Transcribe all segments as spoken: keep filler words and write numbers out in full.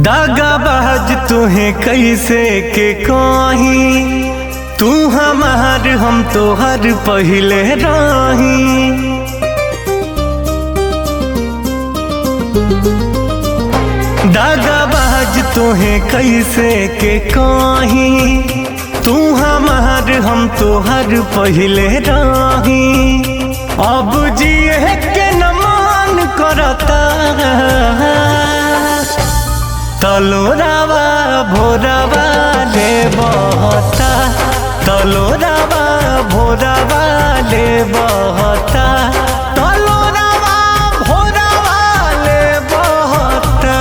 दागाबाज तुहे कैसे के कहीं, तू हमार हम तोहर पहिले रही। दागाबाज तुहे कैसे के कहीं, तू हमार हम तोहर पहिले रही। अब जिए के न मान करता, तलोरावा भोरावा ले बहता, तलोरावा भोरावा ले बहता, तलोरावा भोरावा ले बहता।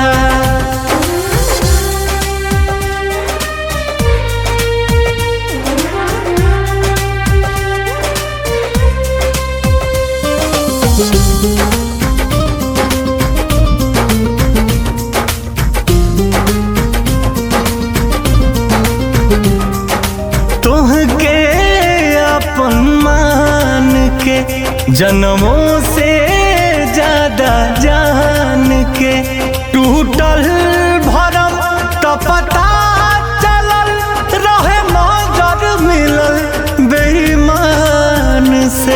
तोहके अपन मान के जन्मों से ज्यादा जान के, टूटल भरम तो पता चलल रहे मगर मिलल बेईमान से।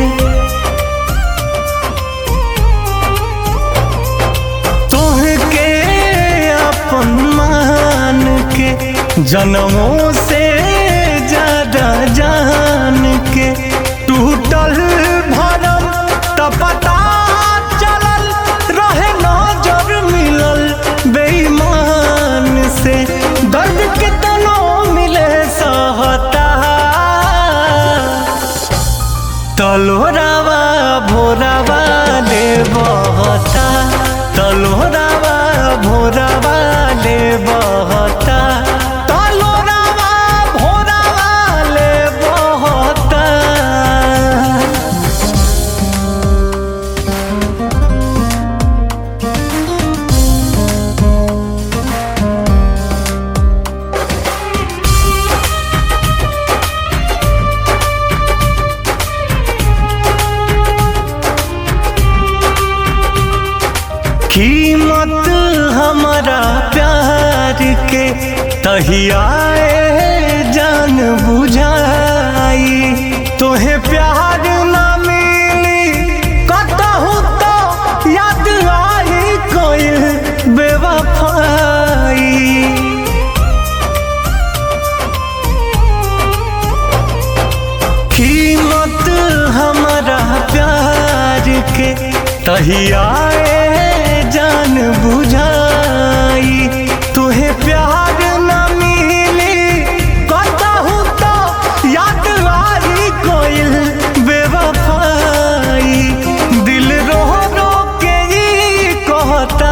तोहके अपन मान के जन्मों से ज्यादा जान के, टूटल भरम तो पता चलल रहे नजर मिलल बेईमान से। दर्द कितनो मिले सहता, तलोरावा भोरावा ले बहता, तलोरावा भोरावा ले बहता, कीमत हमारा प्यार के तहियाए जान बुझाई। तोहे प्यार ना मिली कतहु तो याद आई कोई बेवफाई। कीमत हमारा प्यार के तहियाए जान बुझाई। तुहे प्यार न मिली कतहु तो याद आई कोई बेवफाई। दिल रो रो के ही कहता,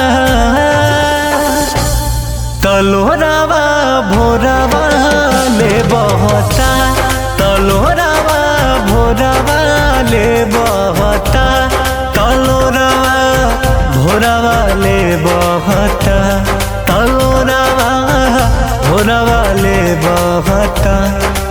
तलोरावा भोरावा ले बहता, तलोरावा भोरावा ले बहता, तलोरावा भोरावा ले बहता, तलोरावा भोरावा ले बहता।